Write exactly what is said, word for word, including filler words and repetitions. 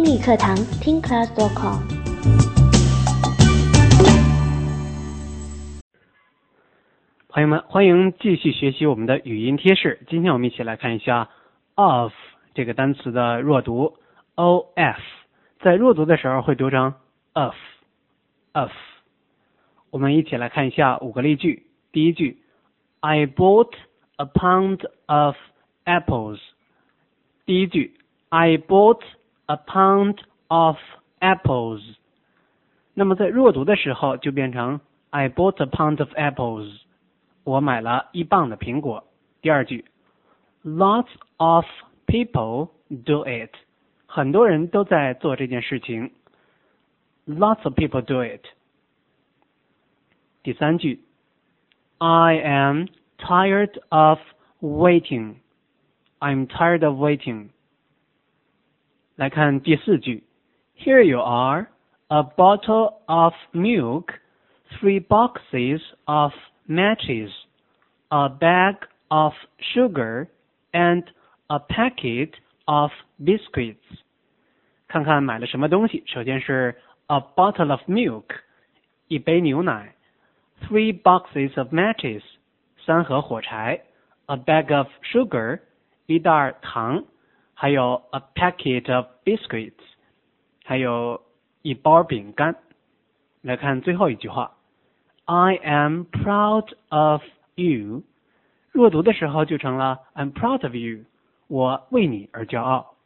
英语课堂听 class dot com。 朋友们，欢迎继续学习我们的语音贴士。今天我们一起来看一下 of 这个单词的弱读 of， 在弱读的时候会读成 of of。我们一起来看一下五个例句。第一句 I bought a pound of apples。 第一句 I bought a pound of apples。 那么在弱读的时候就变成 I bought a pound of apples， 我买了一磅的苹果。第二句 Lots of people do it， 很多人都在做这件事情。 Lots of people do it。 第三句 I am tired of waiting， I'm tired of waiting。 来看第四句 Here you are, a bottle of milk, three boxes of matches, a bag of sugar, and a packet of biscuits。 看看买了什么东西。首先是 a bottle of milk， 一杯牛奶， three boxes of matches， 三盒火柴， a bag of sugar， 一袋糖，还有 a packet of biscuits， 还有一包饼干。来看最后一句话 I am proud of you， 弱读的时候就成了 I'm proud of you， 我为你而骄傲。